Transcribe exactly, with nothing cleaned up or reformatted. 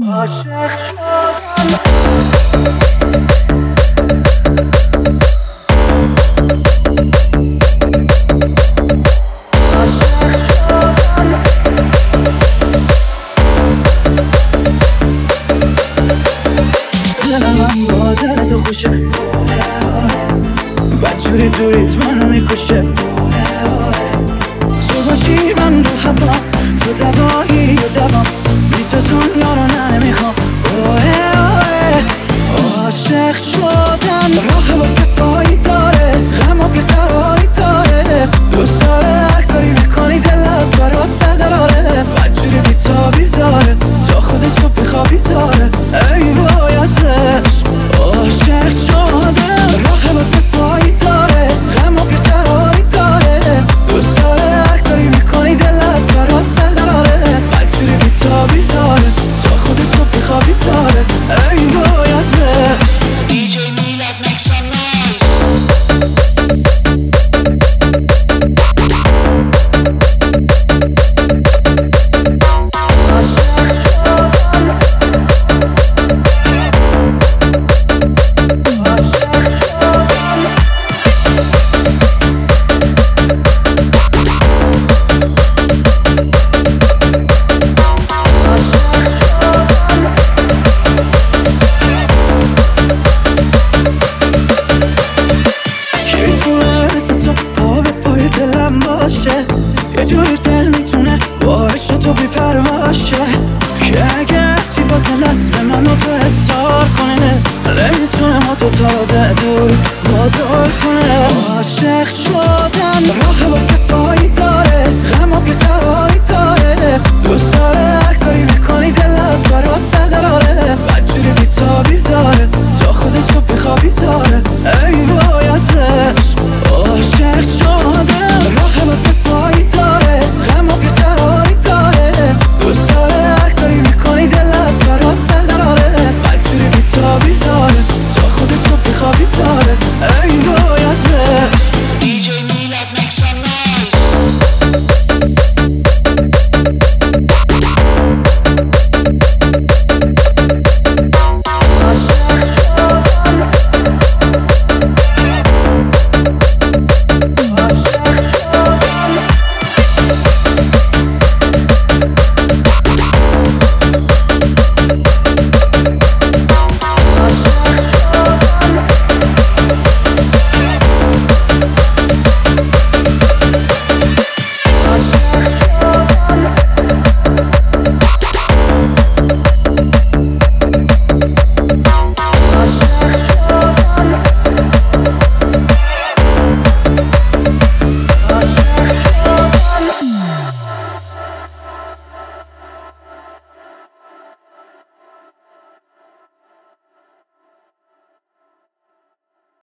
عاشق شدم دلم با دل تو خوشه بدجوری دوریت منو میکشه تو باشی من رو هوا تو دوایی و دوام بی تو دنیا رو نه نمیخوام عاشق شدم راه واسه پایی داره غم و بیقراری داره دوست داره هر کاری میکنی دل از برات سر داره بدجوری بیتابی داره تا خود صبح بخوابی داره ای وای ازش عاشق شدم راه واسه پایی داره غم و بیقراری داره دوست داره هر کاری میکنی دل از برات سر داره بدجوری بیتابی داره تا خود صبح بخوابی داره ای وای ازش دی جی میلاد make some noise. یه جوری دل میتونه با عشق تو بی‌پرواشه که اگه چی فاصلت به من و تو حسار کنه نمیتونه ما دوتا رو به دور وادار کنه عاشق شدم راه واسه پایی داره غم و بیقراری داره دوست داره هر کاری میکنی دل از برات سر داره بدجوری بیتابی داره تا خود صبح بخوابی داره